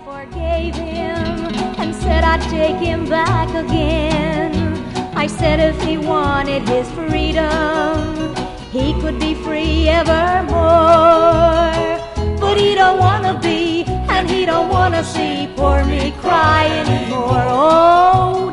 forgave him and said I'd take him back again. I said if he wanted his freedom, he could be free evermore. But he don't wanna be, and he don't wanna see poor me cry anymore. Oh,